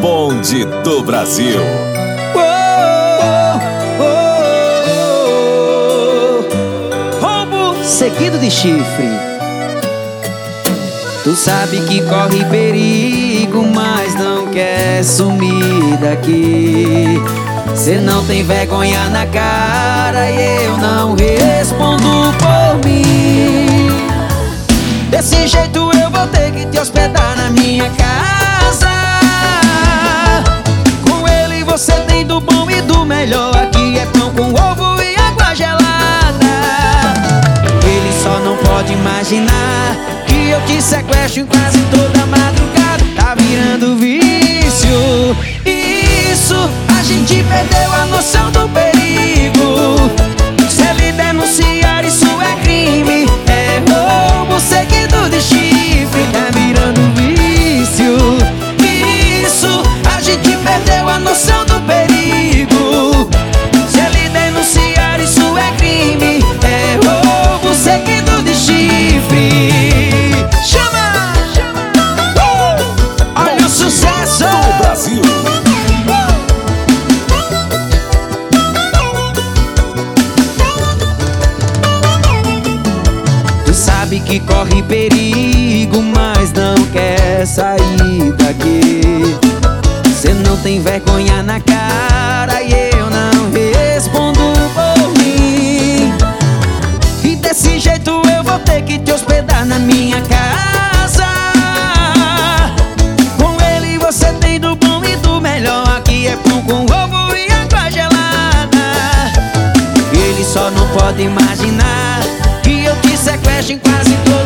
bonde do Brasil. Roubo seguido de chifre. Tu sabe que corre perigo, mas não quer sumir daqui. Cê não tem vergonha na cara e eu não respondo por mim. Desse jeito eu vou ter que te hospedar na minha casa. Com ele você tem do bom e do melhor. Aqui é pão com ovo e água gelada. Ele só não pode imaginar que eu te sequestro em quase toda madrugada. Tá virando vício. Isso, a gente perdeu a noção do perigo. Se ele denunciar, isso é crime. É roubo seguido de chifre. Tá virando vício. Isso, a gente perdeu a noção do perigo. Se ele denunciar, isso é crime. É roubo seguido de chifre. Chama! Olha o sucesso do Brasil. Sabe que corre perigo, mas não quer sair daqui. Cê não tem vergonha na cara e eu não respondo por mim. E desse jeito eu vou ter que te hospedar na minha casa. Com ele você tem do bom e do melhor. Aqui é pão com ovo e água gelada. Ele só não pode imaginar que eu te sequestro em quase todo